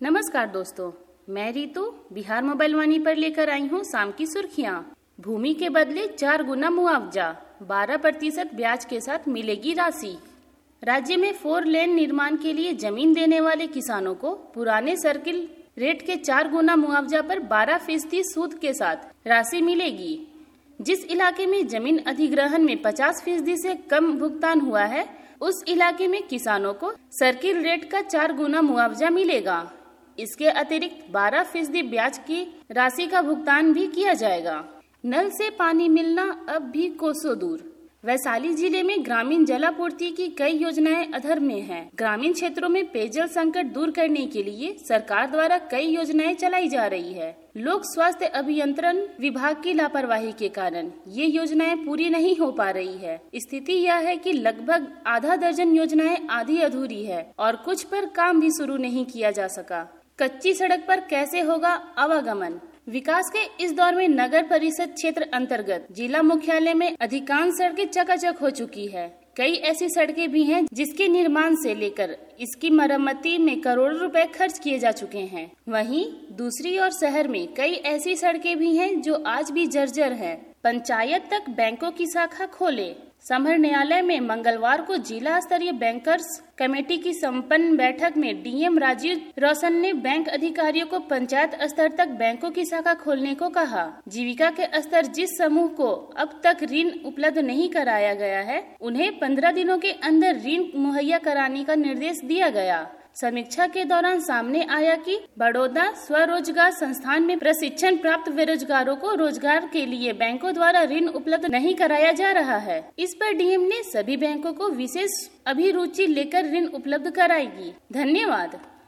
नमस्कार दोस्तों, मैं रितु बिहार मोबाइल वाणी पर लेकर आई हूँ शाम की सुर्खियाँ। भूमि के बदले 4 गुना मुआवजा, 12% ब्याज के साथ मिलेगी राशि। राज्य में 4 लेन निर्माण के लिए जमीन देने वाले किसानों को पुराने सर्किल रेट के 4 गुना मुआवजा पर 12% सूद के साथ राशि मिलेगी। जिस इलाके में जमीन अधिग्रहण में 50% से कम भुगतान हुआ है, उस इलाके में किसानों को सर्किल रेट का 4 गुना मुआवजा मिलेगा। इसके अतिरिक्त 12% ब्याज की राशि का भुगतान भी किया जाएगा। नल से पानी मिलना अब भी कोसों दूर। वैशाली जिले में ग्रामीण जलापूर्ति की कई योजनाएं अधर में हैं। ग्रामीण क्षेत्रों में पेयजल संकट दूर करने के लिए सरकार द्वारा कई योजनाएं चलाई जा रही है। लोक स्वास्थ्य अभियंत्रण विभाग की लापरवाही के कारण ये योजनाएं पूरी नहीं हो पा रही है। स्थिति यह है कि लगभग आधा दर्जन योजनाएं आधी अधूरी है और कुछ पर काम भी शुरू नहीं किया जा सका। कच्ची सड़क पर कैसे होगा आवागमन? विकास के इस दौर में नगर परिषद क्षेत्र अंतर्गत जिला मुख्यालय में अधिकांश सड़कें चकाचक हो चुकी है। कई ऐसी सड़कें भी हैं जिसके निर्माण से लेकर इसकी मरम्मती में करोड़ों रुपए खर्च किए जा चुके हैं। वहीं दूसरी ओर शहर में कई ऐसी सड़कें भी हैं जो आज भी जर्जर हैं। पंचायत तक बैंकों की शाखा खोले। समर न्यायालय में मंगलवार को जिला स्तरीय बैंकर्स कमेटी की संपन्न बैठक में डीएम राजीव रोशन ने बैंक अधिकारियों को पंचायत स्तर तक बैंकों की शाखा खोलने को कहा। जीविका के स्तर जिस समूह को अब तक ऋण उपलब्ध नहीं कराया गया है, उन्हें 15 दिनों के अंदर ऋण मुहैया कराने का निर्देश दिया गया। समीक्षा के दौरान सामने आया कि बड़ौदा स्वरोजगार संस्थान में प्रशिक्षण प्राप्त बेरोजगारों को रोजगार के लिए बैंकों द्वारा ऋण उपलब्ध नहीं कराया जा रहा है। इस पर डीएम ने सभी बैंकों को विशेष अभिरुचि लेकर ऋण उपलब्ध कराएगी। धन्यवाद।